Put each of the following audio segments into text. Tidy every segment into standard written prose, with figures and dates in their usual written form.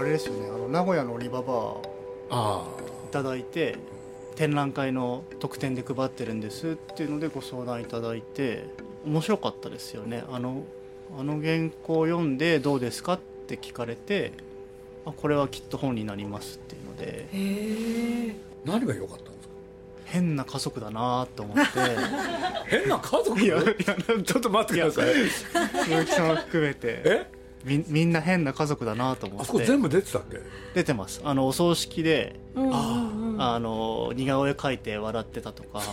あれですよね、名古屋のリババーいただいて、展覧会の特典で配ってるんですっていうのでご相談いただいて、面白かったですよね。あの原稿を読んでどうですかって聞かれて、これはきっと本になりますっていうので。 何が良かったんですか？ 変な家族だなと思って変な家族？いやちょっと待ってください。 鈴木さんも含めてみんな変な家族だなと思って。 あそこ全部出てたっけ？出てます。お葬式で、似顔絵描いて笑ってたとか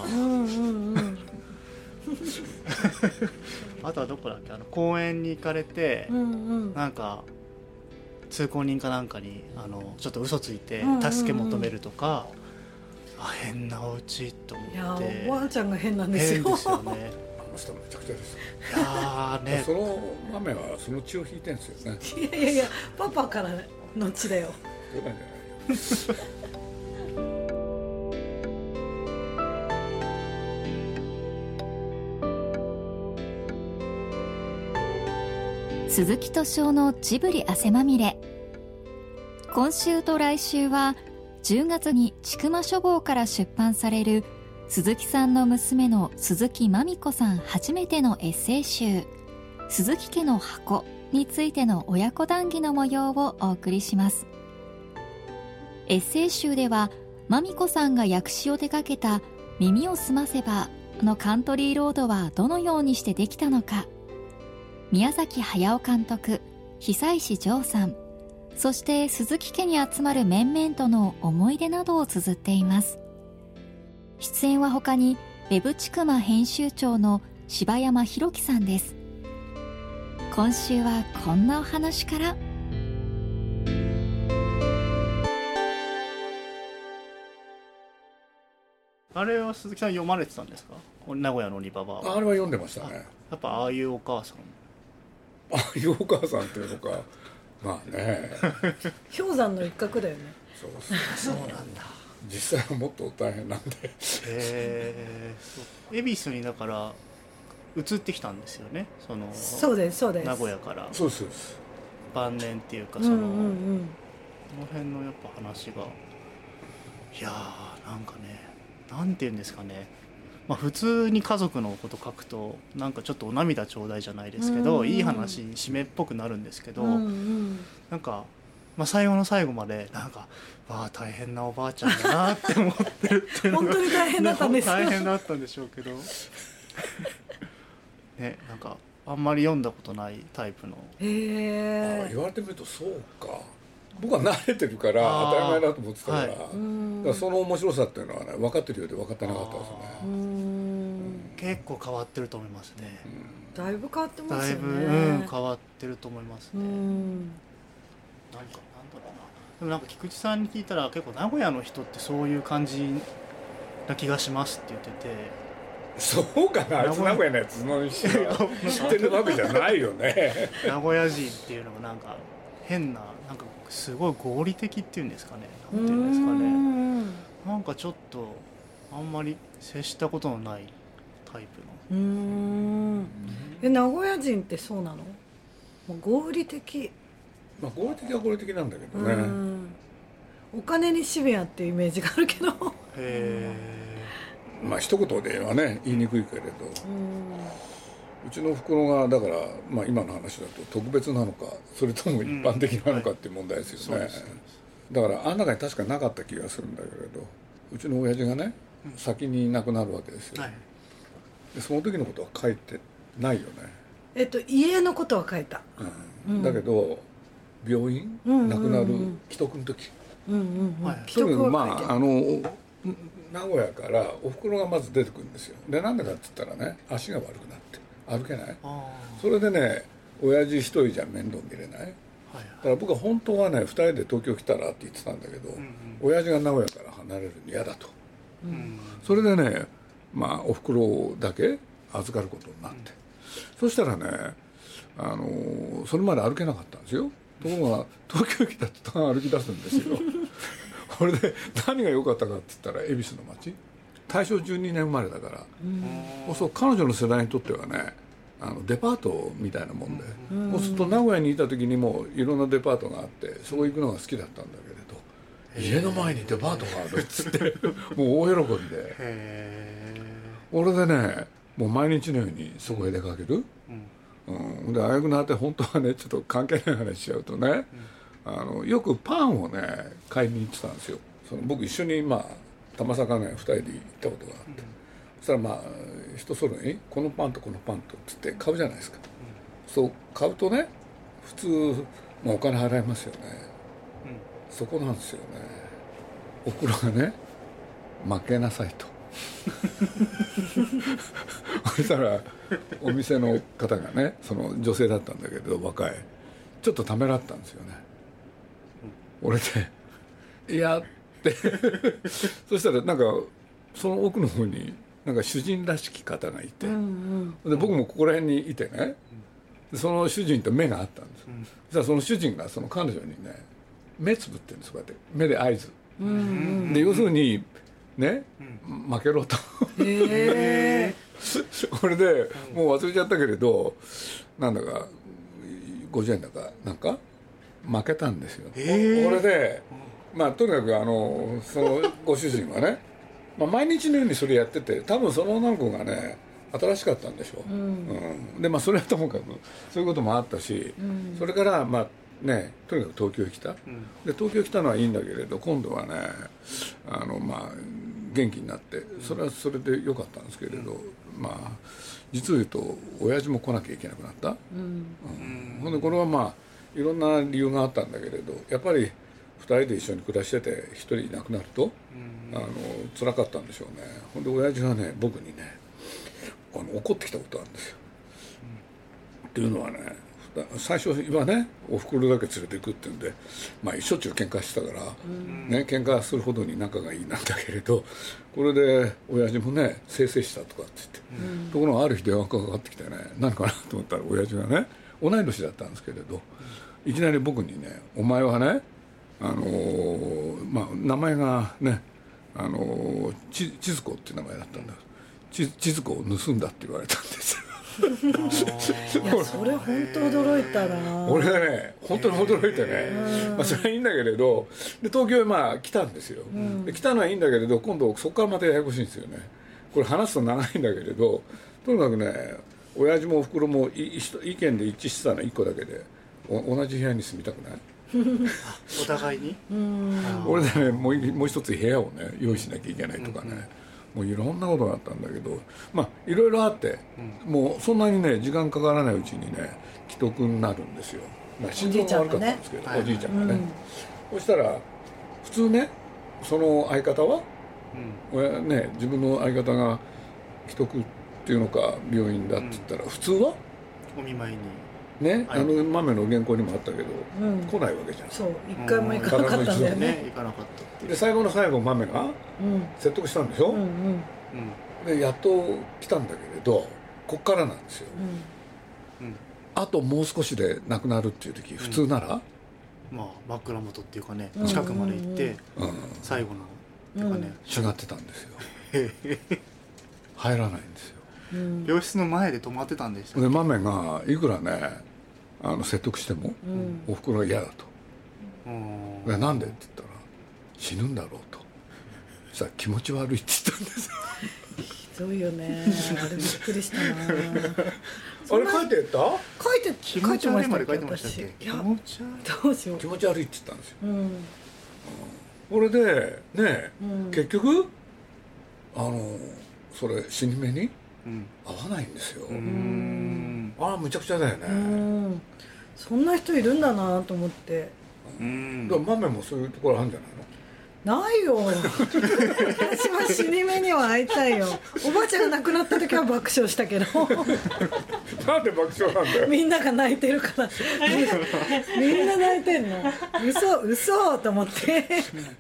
あとはどこだっけ、公園に行かれて、なんか通行人かなんかにちょっと嘘ついて助け求めるとか、変なお家と思って。いや、 おばあちゃんが変なんですよ。 変ですよね。 あの人めちゃくちゃです。 いやね、 その豆はその血を引いてるんですよね。 いやパパからの血だよ。 そうなんじゃないよ。 鈴木敏夫のジブリ汗まみれ。今週と来週は10月に千曲書房から出版される鈴木さんの娘の鈴木まみこさん初めてのエッセイ集鈴木家の箱についての親子談義の模様をお送りします。エッセイ集ではまみこさんが訳詞を手掛けた耳をすませばのカントリーロードはどのようにしてできたのか、宮崎駿監督、久石譲さん、そして鈴木家に集まる面々との思い出などを綴っています。出演は他にウェブちくま編集長の柴山弘樹さんです。今週はこんなお話から。 あれは鈴木さん読まれてたんですか？名古屋のリババーは。 あれは読んでましたね。 やっぱああいうお母さん、 ああいうお母さんっていうのか、まあね氷山の一角だよね。 そうなんだ。 実際はもっと大変なんで恵比寿にだから移ってきたんですよね。 そうです名古屋から。 そうです晩年っていうか、この辺のやっぱ話が、いやーなんかね、なんていうんですかね、普通に家族のこと書くとなんかちょっとお涙ちょうだいじゃないですけど、いい話に締めっぽくなるんですけど、なんか、最後の最後までなんか大変なおばあちゃんだなって思ってるっていうのが本当に大変だったんですよ。 大変だったんでしょうけどね、なんかあんまり読んだことないタイプの。 言われてみるとそうか。僕は慣れてるから当たり前だと思ってたから、だからその面白さっていうのはね、分かってるようで分かってなかったですね。 結構変わってると思いますね。 だいぶ変わってますよね。 だいぶ、変わってると思いますね。なんだろうな。でもなんか菊池さんに聞いたら結構名古屋の人ってそういう感じな気がしますって言ってて。 そうかな、あいつ名古屋のやつの知ってるわけじゃないよね名古屋人っていうのがなんか変な、なんかすごい合理的っていうんですかね、なんていうんですかね、なんかちょっとあんまり接したことのないタイプの。 名古屋人ってそうなの？もう合理的。 合理的は合理的なんだけどね。 お金にシビアっていうイメージがあるけど一言ではね言いにくいけれど、うちのおふくろがだから、今の話だと特別なのかそれとも一般的なのかっていう問題ですよね。だからあん中に確かなかった気がするんだけれど、うちの親父がね、先に亡くなるわけですよ、でその時のことは書いてないよね。 家のことは書いた、 だけど病院、亡くなる既得の時、とにかく名古屋からおふくろがまず出てくるんですよ。でなんでかって言ったらね、足が悪くなって歩けない。それでね、親父一人じゃ面倒見れない。だから僕は本当はね、2人で東京来たらって言ってたんだけど、親父が名古屋から離れるの嫌だと、それでね、おふくろだけ預かることになって、そしたらね、それまで歩けなかったんですよ。ところが東京来た途端歩き出すんですよこれで何が良かったかって言ったら、恵比寿の町、大正12年生まれだから、そう彼女の世代にとってはね、 デパートみたいなもんで、そうすると名古屋にいた時にもいろんなデパートがあってそこ行くのが好きだったんだけれど、家の前にデパートがあるっつってもう大喜びで、俺でねもう毎日のようにそこへ出かける、であやくなって本当はねちょっと関係ない話しちゃうとね、よくパンをね買いに行ってたんですよ。僕一緒に玉坂ね2人で行ったことがあって、そしたら人それぞれにこのパンとこのパンとっつって買うじゃないですか、そう買うとね普通、お金払いますよね、そこなんですよね。おふくろがね負けなさいとそしたらお店の方がねその女性だったんだけど若いちょっとためらったんですよね、俺でいやってそしたらなんかその奥の方になんか主人らしき方がいて、で僕もここら辺にいてね、その主人と目があったんです、そしたらその主人がその彼女にね目つぶってるんです、こうやって目で合図、で要するにね、負けろとこれでもう忘れちゃったけれどなんだか50円だかなんか負けたんですよ、これでとにかくそのご主人はね毎日のようにそれやってて、多分その女の子がね新しかったんでしょう、でそれはともかくそういうこともあったし、それからねとにかく東京へ来た、で東京来たのはいいんだけれど今度はね元気になってそれはそれで良かったんですけれど、実を言うと親父も来なきゃいけなくなった、ほんでこれはいろんな理由があったんだけれど、やっぱり2人で一緒に暮らしてて1人いなくなると辛かったんでしょうね。ほんで親父がね僕にね怒ってきたことあるんですよ、っていうのはね最初はねおふくろだけ連れていくっていうんでしょっちゅう喧嘩してたから、喧嘩するほどに仲がいいなんだけれど、これで親父もねせいせいしたとかって言って、ところがある日電話がかかってきてね何かなと思ったら親父がね同い年だったんですけれど、いきなり僕にねお前はね名前がね千鶴子っていう名前だったんだ、千鶴子を盗んだって言われたんですよいやそれ本当驚いたな。 俺がね本当に驚いてね、それはいいんだけれどで東京へ来たんですよ、で来たのはいいんだけれど今度そこからまたややこしいんですよね。これ話すと長いんだけれどとにかくね親父もおふくろも意見で一致してたの1個だけで同じ部屋に住みたくないお互いに俺でねもう一つ部屋をね用意しなきゃいけないとかね、もういろんなことがあったんだけどいろいろあって、もうそんなにね時間かからないうちにね既得になるんですよ。心臓が悪かったんですけどおじいちゃんがね、そしたら普通ねその相方は、自分の相方が既得っていうのか病院だって言ったら、普通はお見舞いにね、豆の原稿にもあったけど、来ないわけじゃん。 そう一回も行かなかったんだよね。 行かなかったっていう。 で最後の最後豆が説得したんでしょ、でやっと来たんだけれどこっからなんですよ、あともう少しで亡くなるっていう時普通なら、 枕元っていうかね近くまで行って、最後のっていうかね違ってたんですよ入らないんですよ、 病室の前で止まってたんでしたっけ。 で豆がいくらね説得しても、おふくろが嫌だと、でなんでって言ったら死ぬんだろうと、そしたら気持ち悪いって言ったんですよひどいよねあれびっくりしたなあれ書いてた？ 気持ち悪いまで書いてましたっけ。 いやどうしよう気持ち悪いって言ったんですよ、これでね、結局それ死に目に合わないんですよ。むちゃくちゃだよね。 そんな人いるんだなと思って。だから豆もそういうところあるんじゃないの？ ないよ私は死に目には会いたいよ。おばあちゃんが亡くなった時は爆笑したけどなんで爆笑なんだよ。 みんなが泣いてるからみんな泣いてんの嘘と思って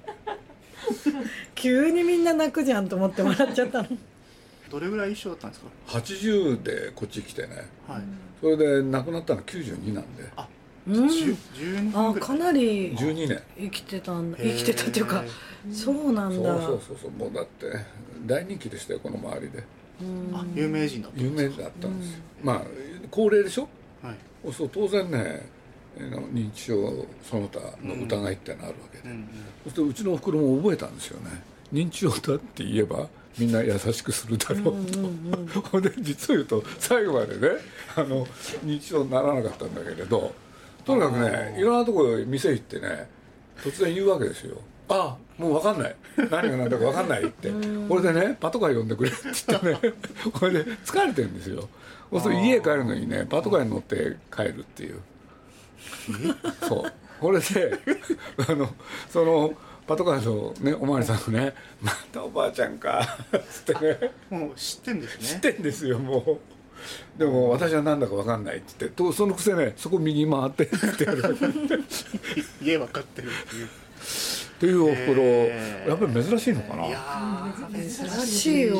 急にみんな泣くじゃんと思って笑っちゃったの。 どれぐらい一緒だったんですか ？80でこっち来てね、それで亡くなったの92なんで、 12年ぐらいかなり 12年生きてたっていうか、そうなんだ。 そうもうだって大人気でしたよこの周りで。 あ、有名人だったんですか。 有名だったんですよ、まあ高齢でしょ、 はい、 そう当然ね認知症その他の疑いってのあるわけで、そうするとうちのおふくろも覚えたんですよね。認知症だって言えばみんな優しくするだろうと、ほんで実を言うと最後までね認知症にならなかったんだけれど、とにかくねいろんなところ店行ってね突然言うわけですよ。あ、もう分かんない、何が何だか分かんないってこれでねパトカー呼んでくれって言ってねこれで疲れてるんですよ。そうすると家帰るのにねパトカーに乗って帰るっていうそうこれでそのパトカーのねおまわりさんがね「またおばあちゃんか」っつってねもう知ってんですね。 知ってんですよもう。でも私は何だか分かんないって言ってとそのくせねそこ右回ってってやる家分かってるっていうっていうおふくろ、やっぱり珍しいのかな。 いや珍しいよ。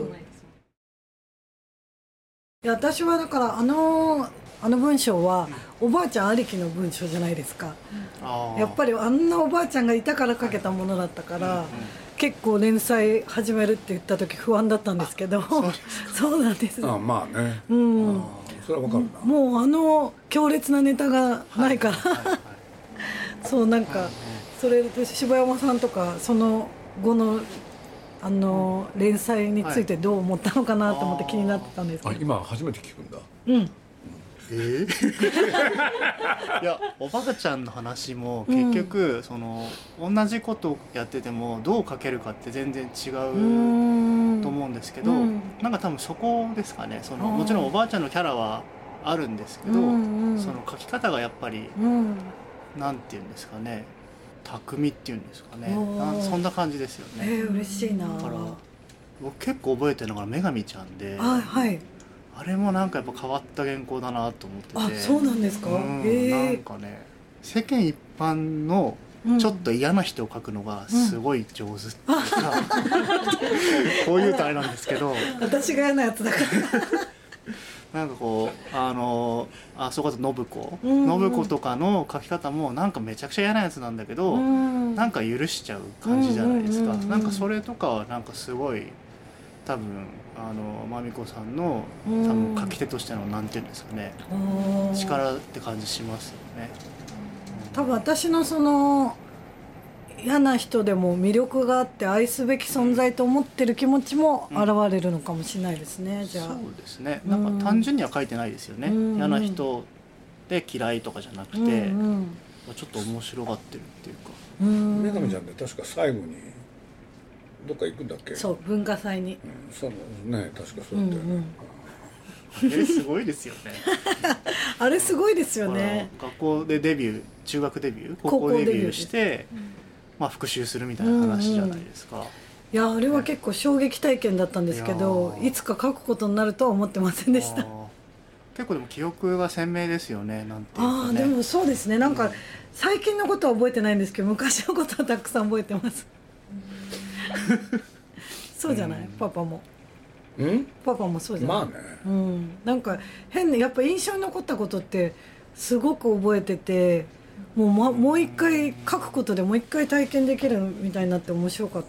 いや私はだからあの文章はおばあちゃんありきの文章じゃないですか。やっぱりあんなおばあちゃんがいたから書けたものだったから、結構連載始めるって言った時不安だったんですけどそうなんです。 あまあね、 うん、 それは分かるな。 もう強烈なネタがないから、そうなんかそれで柴山さんとかその後の連載についてどう思ったのかなと思って気になってたんですけど、 今初めて聞くんだ。 いやおばあちゃんの話も結局、同じことをやっててもどう書けるかって全然違うと思うんですけど、なんか多分そこですかね。もちろんおばあちゃんのキャラはあるんですけど、その書き方がやっぱり、なんていうんですかね、巧みっていうんですかね、そんな感じですよね。 嬉しいな。 だから僕結構覚えてるのが女神ちゃんで、 はい、 あれもなんかやっぱ変わった原稿だなと思ってて。 あ、そうなんですか。 なんかね世間一般のちょっと嫌な人を描くのがすごい上手っていうか、こういうとあれなんですけど私が嫌なやつだからなんかこうそこだと信子とかの描き方もなんかめちゃくちゃ嫌なやつなんだけど、なんか許しちゃう感じじゃないですか。なんかそれとかはなんかすごい多分まみこさんの多分書き手としてのなんていうんですかね、力って感じしますよね。 多分私のその嫌な人でも魅力があって愛すべき存在と思ってる気持ちも現れるのかもしれないですね。じゃあそうですね。なんか単純には書いてないですよね。嫌な人で嫌いとかじゃなくて、ちょっと面白がってるっていうか。 女神ちゃんで確か最後にどっか行くんだっけ。 そう、文化祭に、 そうね、確かそうだったよね。 すごいですよねあれすごいですよね。 学校でデビュー、中学デビュー、高校デビューして、復習するみたいな話じゃないですか。 いやあれは結構衝撃体験だったんですけど、いつか書くことになるとは思ってませんでした。 結構でも記憶が鮮明ですよね。なんていうかね。 でもそうですね。なんか最近のことは覚えてないんですけど、昔のことはたくさん覚えてますそうじゃない、パパも。パパもそうじゃない。 まあね、 なんか変なやっぱ印象に残ったことってすごく覚えてて、もう一回書くことでもう一回体験できるみたいになって面白かった。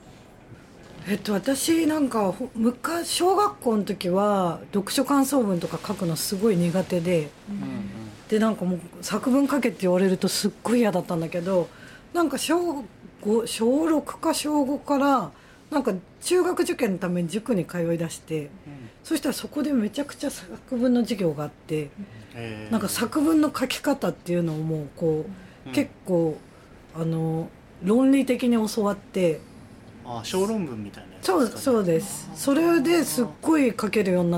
私なんか昔小学校の時は読書感想文とか書くのすごい苦手で、でなんかもう作文書けって言われるとすっごい嫌だったんだけど、なんか小6か小5からなんか中学受験のために塾に通いだして、そしたらそこでめちゃくちゃ作文の授業があって、なんか作文の書き方っていうのをもうこう、結構論理的に教わって。 小論文みたいなやつですかね。 そうです。それですっごい書けるようになって、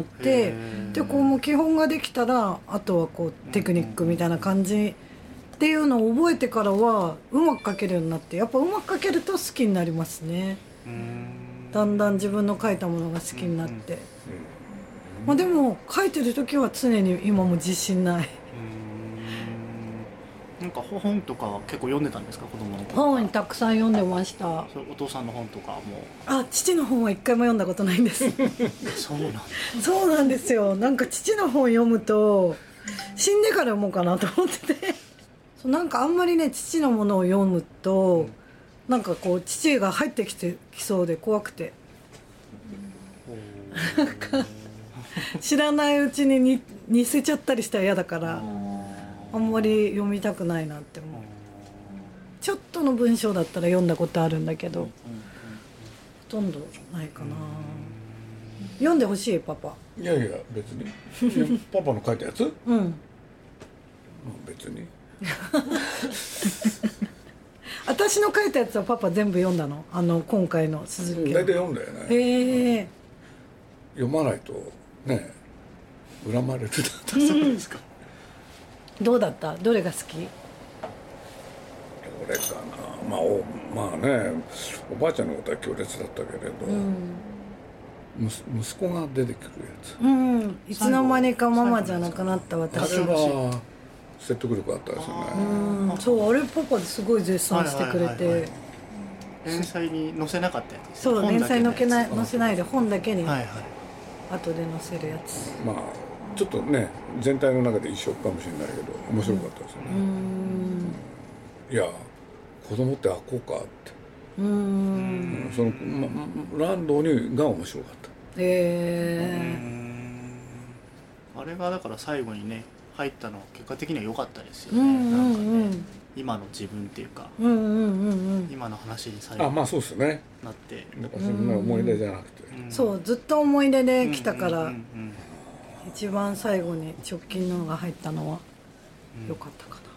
でこうもう基本ができたらあとはこうテクニックみたいな感じっていうのを覚えてからはうまく書けるようになって、やっぱうまく書けると好きになりますね。だんだん自分の書いたものが好きになって、でも書いてる時は常に今も自信ない。 なんか本とか結構読んでたんですか、子供の頃。 本たくさん読んでました。 お父さんの本とかも。 父の本は一回も読んだことないんですそうなんですよ。なんか父の本読むと死んでから読もうかなと思っててなんかあんまりね父のものを読むとなんかこう父が入ってきそうで怖くて、 なんか知らないうちに似せちゃったりしたら嫌だからあんまり読みたくないなって思う。ちょっとの文章だったら読んだことあるんだけどほとんどないかな。読んでほしいパパ。 いやいや別にパパの書いたやつ別に私の書いたやつはパパ全部読んだの？今回の鈴木大体読んだよね。読まないとね恨まれるだったそうですか。 どうだった？どれが好き？ どれかな。まあねおばあちゃんのことは強烈だったけれど、息子が出てくるやつ、 いつの間にかママじゃなくなった私。 あれは説得力あったですよね。 そう、あれパパすごい絶賛してくれて、 連載に載せなかったやつです。 そう連載載せないで本だけにはいはい後で載せるやつ。 まあちょっとね全体の中で一緒かもしれないけど面白かったですよね。いや子供ってこうかって、そのランドにが面白かった。 あれがだから最後にね入ったのは結果的には良かったですよね。なんかね今の自分っていうか、今の話に最後まあそうですねなってなんかそんな思い出じゃなくて、 そうずっと思い出で来たから一番最後に直近のが入ったのは良かったかな。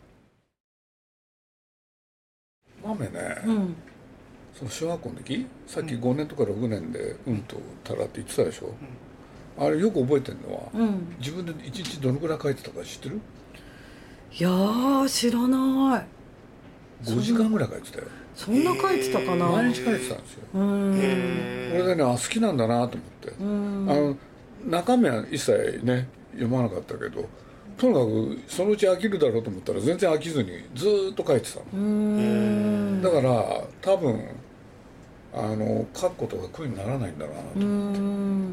豆ね、その小学校の時さっき5年とか6年でとたらって言ってたでしょ、あれよく覚えてるのは、自分で1日どのくらい書いてたか知ってる？ いやー知らない。 5時間ぐらい書いてたよ。 そんな書いてたかな。 毎日書いてたんですよ。これでね好きなんだなと思って、中身は一切ね読まなかったけどとにかくそのうち飽きるだろうと思ったら全然飽きずにずーっと書いてたの。だから多分書くことが苦にならないんだなと思って、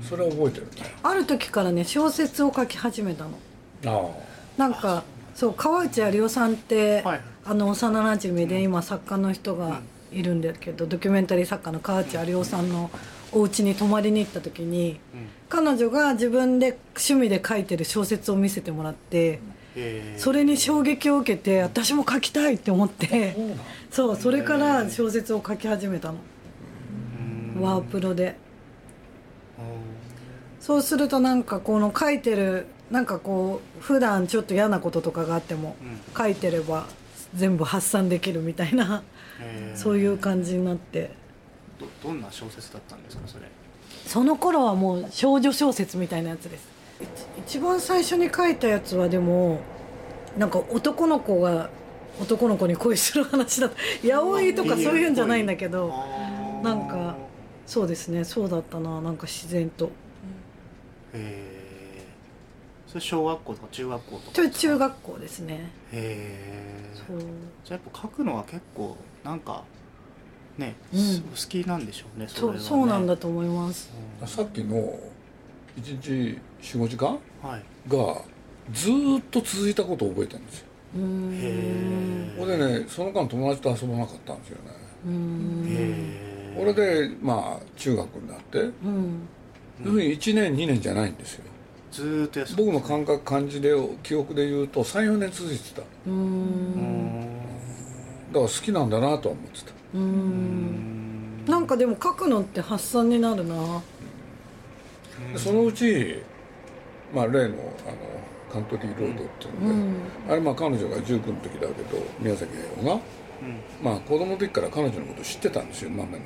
それは覚えてるね。 ある時からね小説を書き始めたの。なんかそう川内有夫さんって、幼なじみで今作家の人がいるんだけど、ドキュメンタリー作家の川内有夫さんのお家に泊まりに行った時に、彼女が自分で趣味で書いてる小説を見せてもらって、それに衝撃を受けて私も書きたいって思って、それから小説を書き始めたの。ワープロで。そうするとなんかこの書いてるなんかこう普段ちょっと嫌なこととかがあっても書いてれば全部発散できるみたいな、そういう感じになって。 どんな小説だったんですかそれ？ その頃はもう少女小説みたいなやつです。一番最初に書いたやつはでもなんか男の子が男の子に恋する話だった。八百屋とかそういうんじゃないんだけど、なんかそうですね、そうだったな。なんか自然と。 それ小学校とか中学校とか？ 中学校ですね。 そうじゃあやっぱ書くのは結構なんかね、好きなんでしょうね。 そうなんだと思います。 さっきの1日 4,5 時間、がずっと続いたことを覚えてるんですよ。これでねその間友達と遊ばなかったんですよね。これでまあ中学になって、要するに1年2年じゃないんですよ。 ずっと僕の感じで記憶で言うと 3,4 年続いてた。だから好きなんだなとは思ってた。 なんかでも書くのって発散になるな。 そのうち、例のカントリーロードっていうので、あれ彼女が19の時だけど宮崎駿が、子供の時から彼女のこと知ってたんですよ、豆のこと。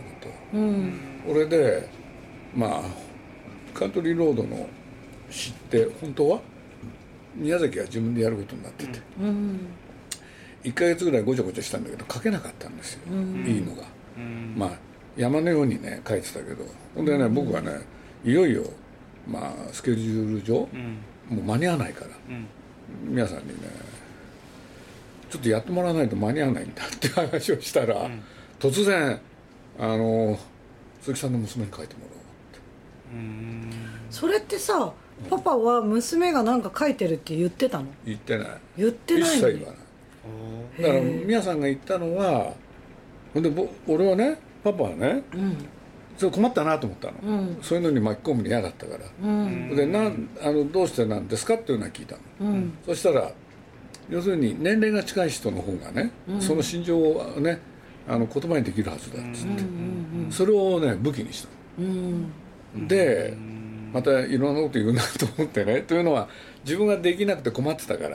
それでカントリーロードの知って本当は宮崎は自分でやることになってて、1ヶ月ぐらいごちゃごちゃしたんだけど書けなかったんですよ、いいのが。山のようにね書いてたけど、ほんでね僕はねいよいよスケジュール上、もう間に合わないから、皆さんにねちょっとやってもらわないと間に合わないんだって話をしたら、突然鈴木さんの娘に書いてもらおうって。 それってさ、パパは娘が何か書いてるって言ってたの？ 言ってない。 言ってない、 一切言わない。だから宮さんが言ったのは、ほんで俺はねパパはね、 それ困ったなと思ったの、そういうのに巻き込むの嫌だったから、でどうしてなんですかっていうのは聞いたの、そしたら要するに年齢が近い人の方がね、その心情をね言葉にできるはずだっつって、それをね武器にしたの、でまたいろんなこと言うなと思ってね、というのは自分ができなくて困ってたから、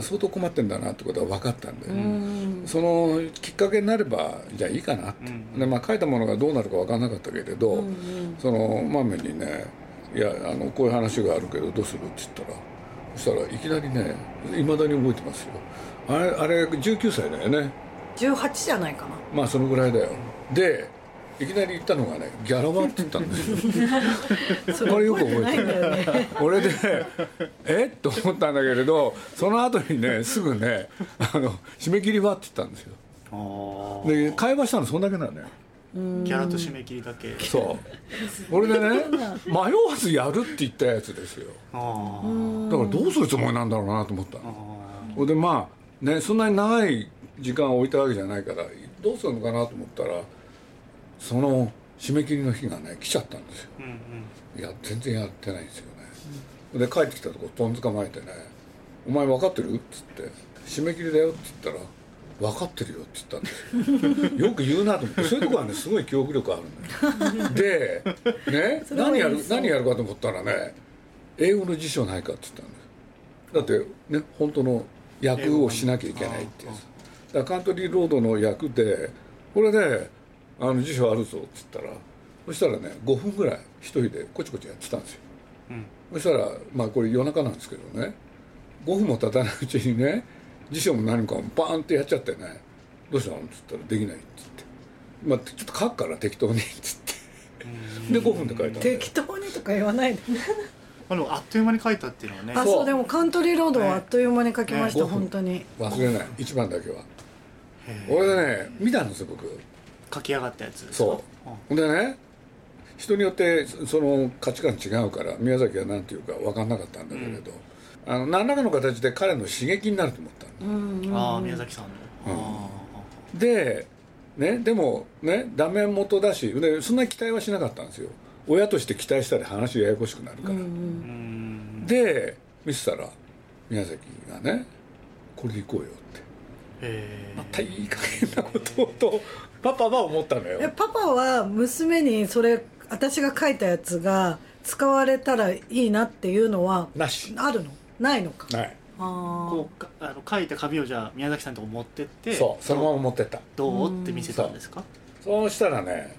相当困ってんだなってことは分かったんで、そのきっかけになればじゃあいいかなって、で書いたものがどうなるか分からなかったけれど、そのマメにね「いやこういう話があるけどどうする?」って言ったら、そしたらいきなりね、いまだに覚えてますよ、あれ19歳だよね、 18じゃないかな、 まあそのぐらいだよ。でいきなり言ったのがね「ギャラは?」って言ったんですよこれよく覚えてる、俺でと思ったんだけれど、その後にねすぐね締め切りはって言ったんですよ。で会話したのそんだけなんだよ、 ギャラと締め切りだけ。 そう俺でね迷わずやるって言ったやつですよ。だからどうするつもりなんだろうなと思ったので、まあねそんなに長い時間を置いたわけじゃないからどうするのかなと思ったら、その締め切りの日がね来ちゃったんですよ、いや全然やってないんですよね、で帰ってきたとこトン捕まえてね「お前分かってる?」っつって「締め切りだよ」って言ったら「分かってるよ」って言ったんですよよく言うなと思って、そういうとこはねすごい記憶力あるんだよでね何やるかと思ったらね英語の辞書ないかって言ったんです。だってね本当の訳をしなきゃいけないってやつだから、カントリーロードの訳でこれで辞書あるぞって言ったら、そしたらね5分ぐらい一人でこちこちやってたんですよ、そしたらまあこれ夜中なんですけどね、5分も経たないうちにね辞書も何かもバーンってやっちゃってね「どうしたの?」って言ったら「できない」って言って、まあちょっと書くから適当にって言ってで5分で書いたんだよ。 適当にとか言わないででもあっという間に書いたっていうのはね。 そうでもカントリーロードはあっという間に書きました、本当に忘れない1番だけは。俺ね見たんですよ僕、 書き上がったやつ。 そうでね人によってその価値観違うから宮崎は何て言うか分かんなかったんだけれど、何らかの形で彼の刺激になると思ったの、 宮崎さんの、 でねでもねダメ元だしでそんなに期待はしなかったんですよ。親として期待したら話がややこしくなるから、で見せたら宮崎がねこれで行こうよってまたいい加減なこととパパは思ったのよ。 パパは娘にそれ私が書いたやつが使われたらいいなっていうのはなしあるのないのか。 ないこう書いた紙をじゃあ宮崎さんのとこ持ってって、 そのまま持ってった。 どうって見せたんですか。 そうしたらね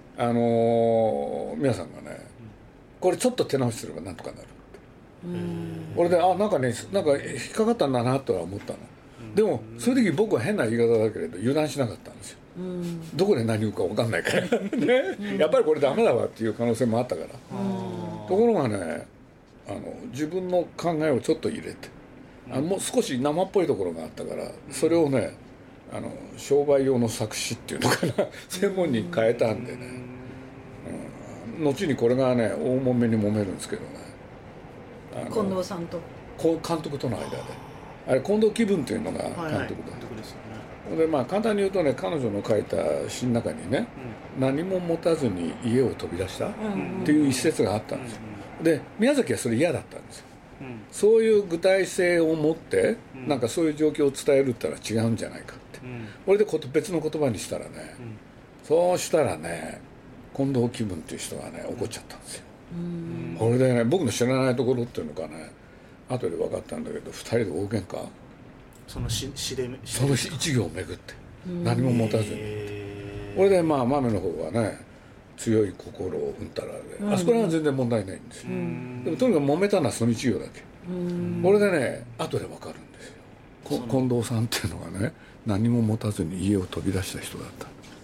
皆さんがねこれちょっと手直しすればなんとかなるって、俺でなんか引っかかったんだなとは思ったの、でもそういう時僕は変な言い方だけれど油断しなかったんですよ、どこで何言うか分かんないからねやっぱりこれダメだわっていう可能性もあったから、ところがね自分の考えをちょっと入れてもう少し生っぽいところがあったからそれをね商売用の作詞っていうのかな専門に変えたんでね、後にこれがね大揉めに揉めるんですけどね近藤さんと監督との間であれ近藤気分っていうのが監督だ、でまあ簡単に言うとね彼女の書いた詩の中にね、何も持たずに家を飛び出したっていう一節があったんですよ、で宮崎はそれ嫌だったんですよ、そういう具体性を持ってなんかそういう状況を伝えるってのは違うんじゃないかって、これで別の言葉にしたらね、そうしたらね近藤気分っていう人がね怒っちゃったんですよ、これでね僕の知らないところっていうのかね後で分かったんだけど2人で大喧嘩、その一行をめぐって何も持たずに、これでまあ豆の方はね強い心をうんたらで、あそこらは全然問題ないんですよ、でもとにかく揉めたのはその一行だけ、これでね後で分かるんですよ、近藤さんっていうのがね何も持たずに家を飛び出した人だった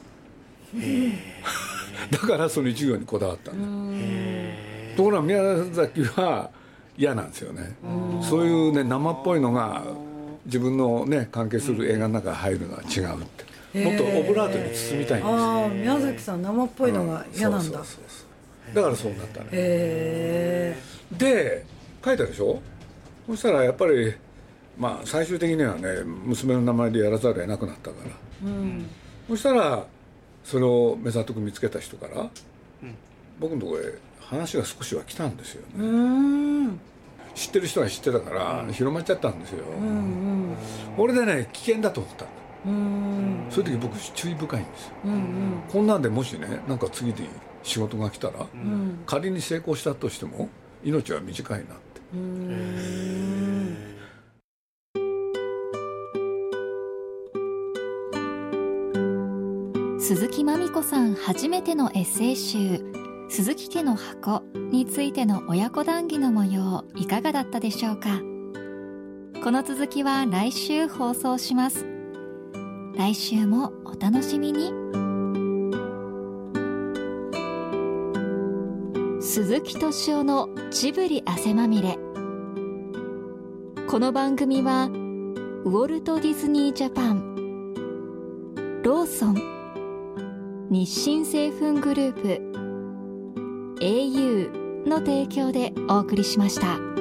だからその一行にこだわったんだ。ところが宮崎は嫌なんですよね、そういうね生っぽいのが自分のね関係する映画の中に入るのは違うって、もっとオブラートに包みたいんですよ。 宮崎さん生っぽいのが嫌なんだ、 だからそうなったね。で書いたでしょ。そしたらやっぱりまあ最終的にはね娘の名前でやらざるを得なくなったから、そしたらそれを目ざとく見つけた人から、僕のところへ話が少しは来たんですよね。知ってる人は知ってたから広まっちゃったんですよ。俺でね危険だと思ったんだ。そういう時僕注意深いんですよ。こんなんでもしねなんか次に仕事が来たら、仮に成功したとしても命は短いなって。 鈴木まみこさん初めてのエッセイ集「鈴木家の箱」についての親子談義の模様いかがだったでしょうか。この続きは来週放送します。来週もお楽しみに。鈴木敏夫のジブリ汗まみれ。この番組はウォルト・ディズニー・ジャパン、ローソン、日清製粉グループ、au の提供でお送りしました。